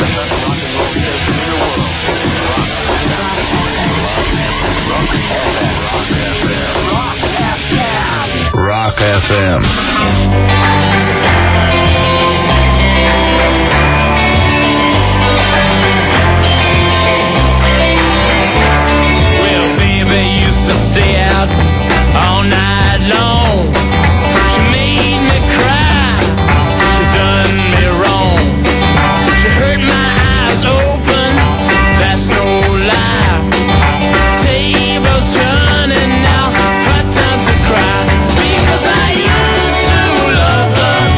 Rock FM. Well, baby used to stay out all night long. She made me cry. She done me wrong. She hurt my eyes open. That's no lie. Tables turning now. Her time to cry. Because I used to love her.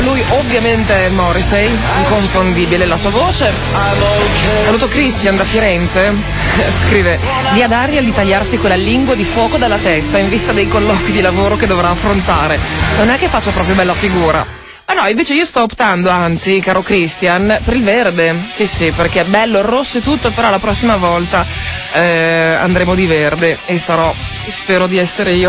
lui ovviamente Morrissey, inconfondibile la sua voce. Saluto Christian da Firenze, scrive: dia ad Ariel di tagliarsi quella lingua di fuoco dalla testa in vista dei colloqui di lavoro che dovrà affrontare, non è che faccia proprio bella figura. Ma no, invece io sto optando, anzi, caro Christian, per il verde. Sì, perché è bello, il rosso e tutto, però la prossima volta andremo di verde e spero di essere io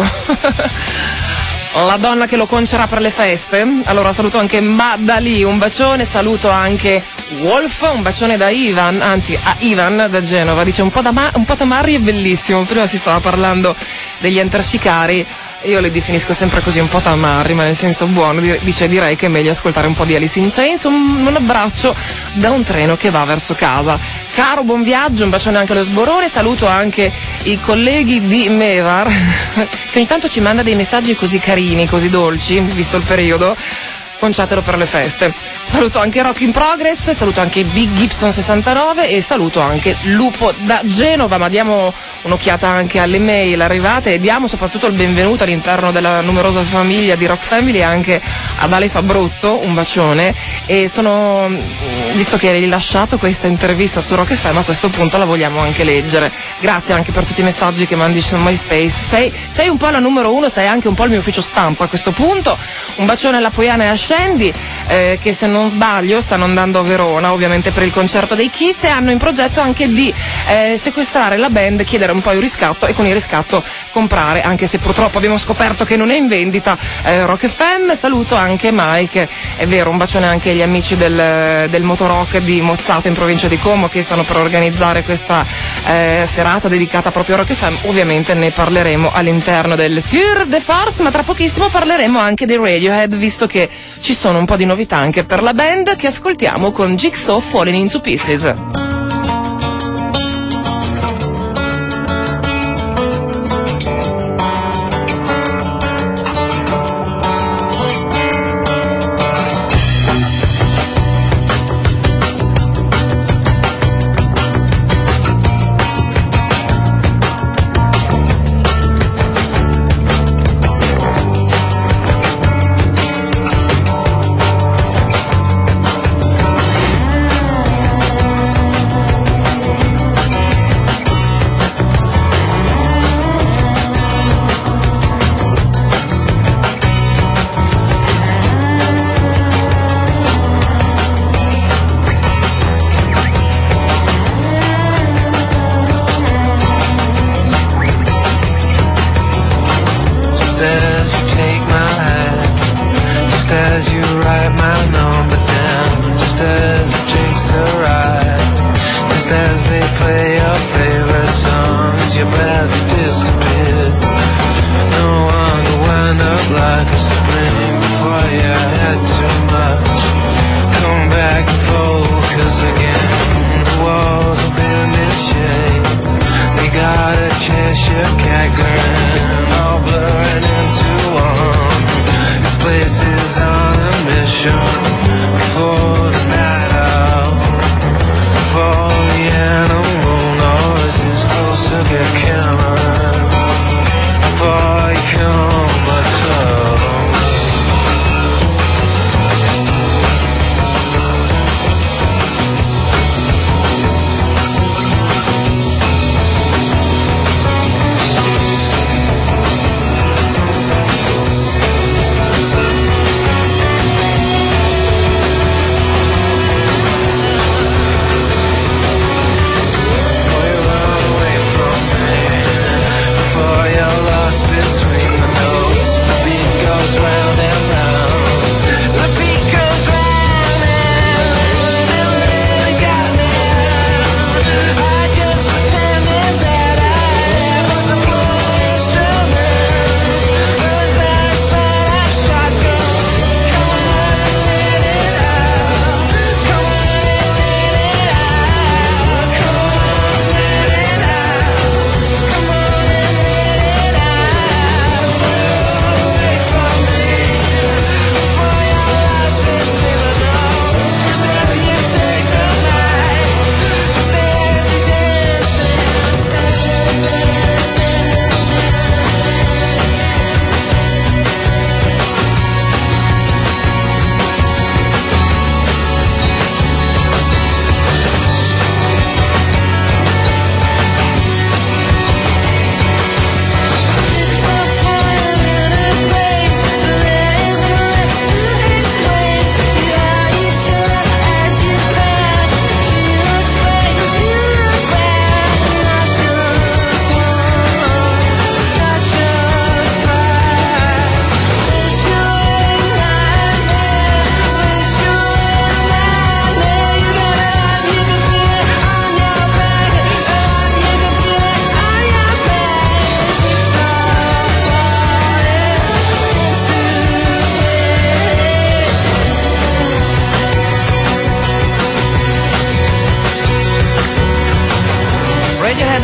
la donna che lo concerà per le feste. Allora saluto anche Maddali, un bacione, saluto anche Wolf, un bacione da Ivan, anzi a Ivan da Genova, dice un po' tamarri è bellissimo, prima si stava parlando degli enter sicari. Io le definisco sempre così, un po' tamarri, ma nel senso buono, dice direi che è meglio ascoltare un po' di Alice in Chains, un abbraccio da un treno che va verso casa. Caro, buon viaggio, un bacione anche allo Sborone, saluto anche i colleghi di Mevar, che ogni tanto ci manda dei messaggi così carini, così dolci, visto il periodo. Conciatelo per le feste. Saluto anche Rock in Progress, saluto anche Big Gibson 69 e saluto anche Lupo da Genova, ma diamo un'occhiata anche alle mail arrivate e diamo soprattutto il benvenuto all'interno della numerosa famiglia di Rock Family anche ad Ale Fabrotto, un bacione, e visto che hai rilasciato questa intervista su Rock FM, a questo punto la vogliamo anche leggere. Grazie anche per tutti i messaggi che mandi su MySpace, sei un po' la numero uno, sei anche un po' il mio ufficio stampa a questo punto. Un bacione alla Poiana e a Scendi, che se non sbaglio stanno andando a Verona ovviamente per il concerto dei Kiss e hanno in progetto anche di sequestrare la band, chiedere un po' il riscatto e con il riscatto comprare, anche se purtroppo abbiamo scoperto che non è in vendita, Rock FM. Saluto anche Mike, è vero, un bacione anche agli amici del Motorock di Mozzate in provincia di Como che stanno per organizzare questa serata dedicata proprio a Rock FM. Ovviamente ne parleremo all'interno del Tour de Force, ma tra pochissimo parleremo anche dei Radiohead, visto che ci sono un po' di novità anche per la band che ascoltiamo con Jigsaw Falling into Pieces.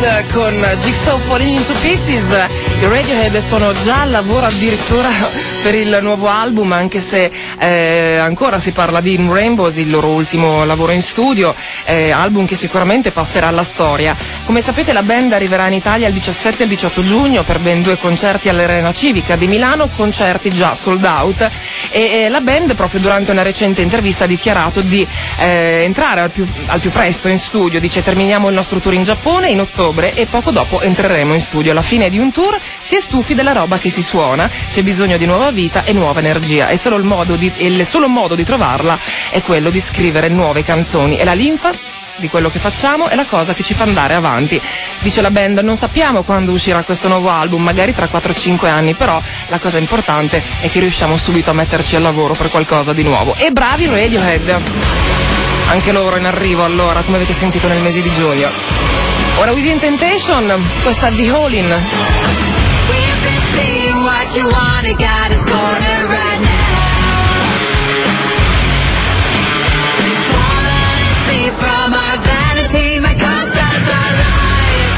Radiohead con Jigsaw Falling into Pieces. I Radiohead sono già al lavoro addirittura per il nuovo album, anche se ancora si parla di In Rainbows, il loro ultimo lavoro in studio, album che sicuramente passerà alla storia. Come sapete, la band arriverà in Italia il 17 e il 18 giugno per ben 2 concerti all'Arena Civica di Milano, concerti già sold out, e la band proprio durante una recente intervista ha dichiarato di entrare al più presto in studio. Dice: terminiamo il nostro tour in Giappone in ottobre e poco dopo entreremo in studio. Alla fine di un tour si è stufi della roba che si suona, c'è bisogno di nuova vita e nuova energia, e il solo modo di trovarla è quello di scrivere nuove canzoni, e la linfa di quello che facciamo è la cosa che ci fa andare avanti. Dice la band: non sappiamo quando uscirà questo nuovo album, magari tra 4-5 anni, però la cosa importante è che riusciamo subito a metterci al lavoro per qualcosa di nuovo. E bravi Radiohead, anche loro in arrivo allora, come avete sentito nel mese di giugno. Ora Within Temptation, questa The Hole-In. We've been seeing what you want, it got us cornered right now. Falling asleep from our vanity might cost us our lives.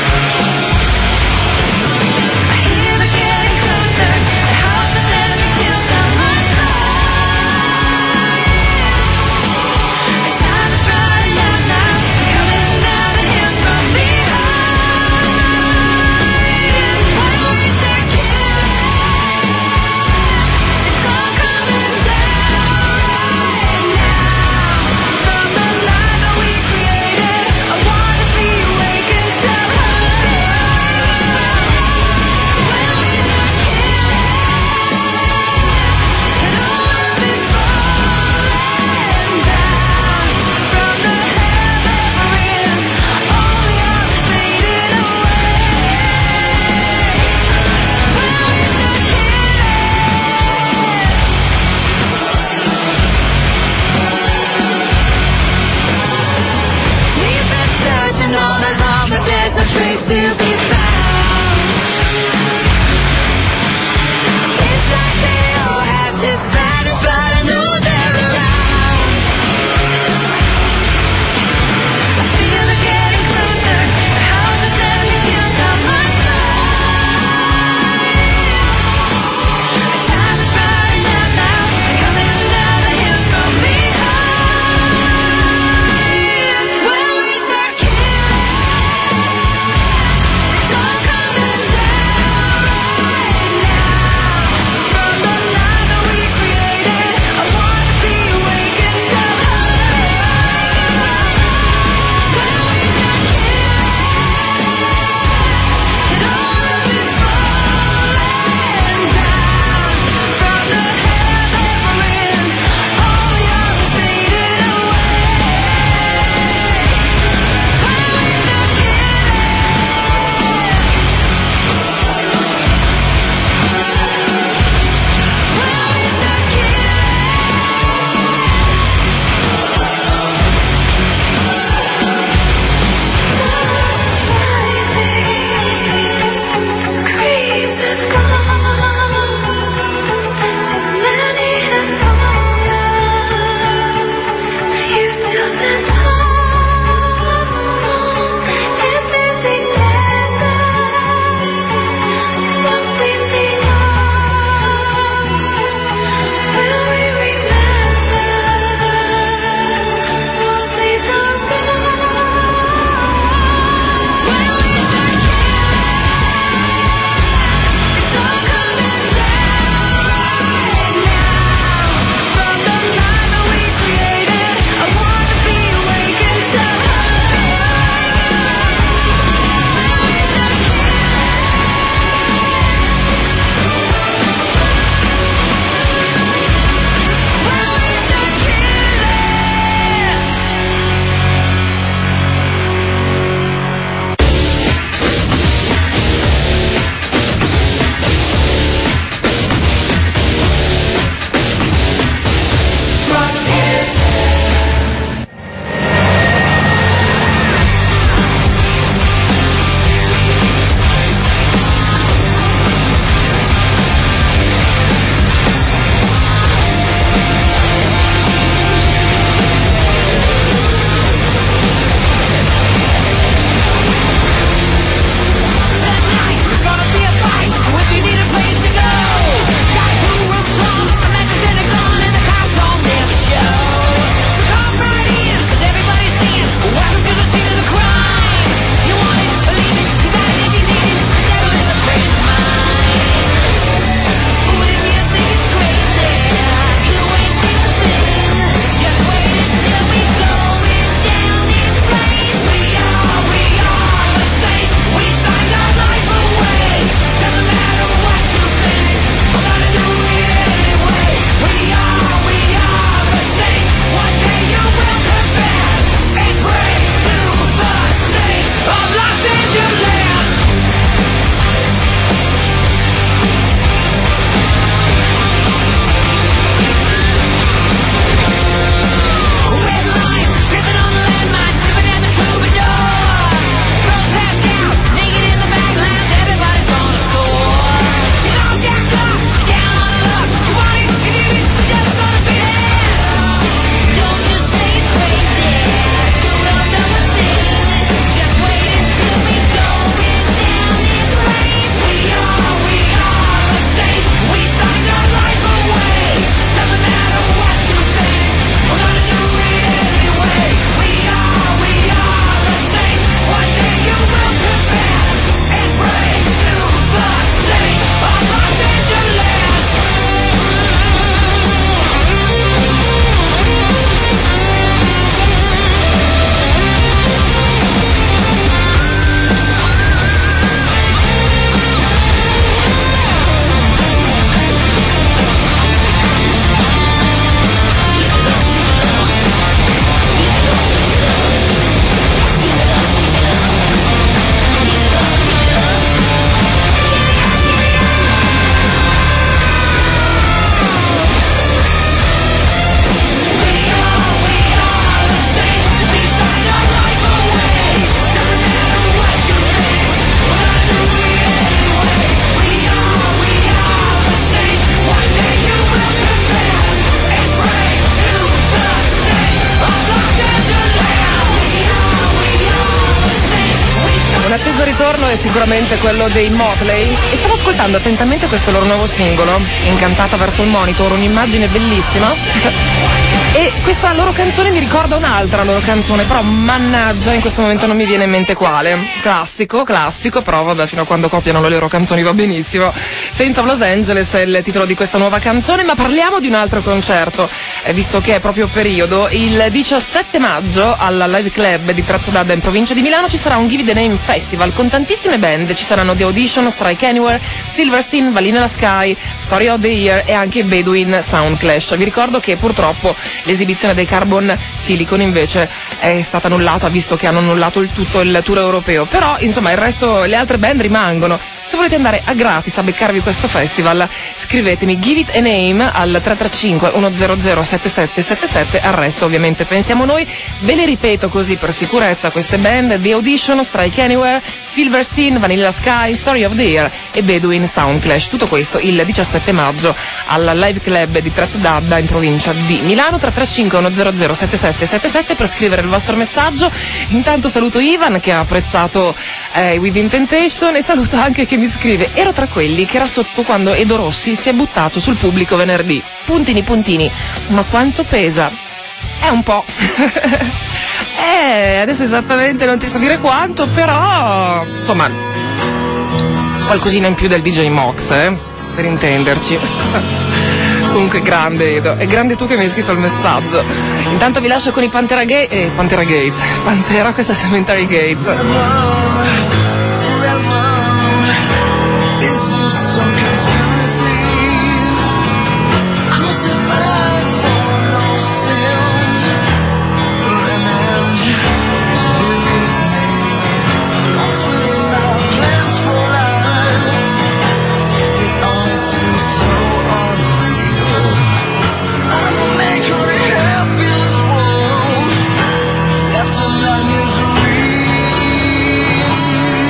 I hear it getting closer, it helps us send the chills down my spine. And time is running out now, coming down the hills from behind. Why don't we start killing? sicuramente quello dei Motley, e stavo ascoltando attentamente questo loro nuovo singolo, incantata verso il monitor, un'immagine bellissima. E questa loro canzone mi ricorda un'altra loro canzone, però mannaggia in questo momento non mi viene in mente quale. Classico, però vabbè, fino a quando copiano le loro canzoni va benissimo. Saints of Los Angeles è il titolo di questa nuova canzone, ma parliamo di un altro concerto, visto che è proprio periodo. Il 17 maggio alla Live Club di Trezzo d'Adda in provincia di Milano ci sarà un Give It The Name Festival con tantissime band. Ci saranno The Audition, Strike Anywhere, Silverstein, Vanilla Sky, Story of the Year e anche Bedouin Sound Clash. Vi ricordo che purtroppo l'esibizione dei Carbon Silicon invece è stata annullata, visto che hanno annullato il tour europeo, però insomma il resto, le altre band rimangono. Se volete andare a gratis a beccarvi questo festival, scrivetemi Give It a Name al 335 100 7777, al resto ovviamente pensiamo noi. Ve le ripeto così per sicurezza queste band: The Audition, Strike Anywhere, Silverstein, Vanilla Sky, Story of the Year e Bedouin Sound Clash. Tutto questo il 17 maggio alla Live Club di Trezzo d'Adda in provincia di Milano. 335 100 7777 per scrivere il vostro messaggio. Intanto saluto Ivan che ha apprezzato Within Temptation, e saluto anche che mi scrive: ero tra quelli che era sotto quando Edo Rossi si è buttato sul pubblico venerdì. Puntini, ma quanto pesa? È un po'. Adesso esattamente non ti so dire quanto, però insomma qualcosina in più del DJ Mox, per intenderci. Comunque grande Edo, è grande tu che mi hai scritto il messaggio. Intanto vi lascio con i Pantera Gates. Pantera, questa è Cemetery Gates. After my misery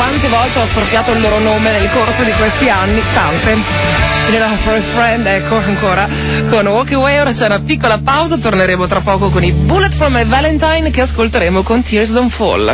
quante volte ho storpiato il loro nome nel corso di questi anni, tante. For a Friend, ecco ancora con Walk Away. Ora c'è una piccola pausa, torneremo tra poco con i Bullet for My Valentine che ascolteremo con Tears Don't Fall.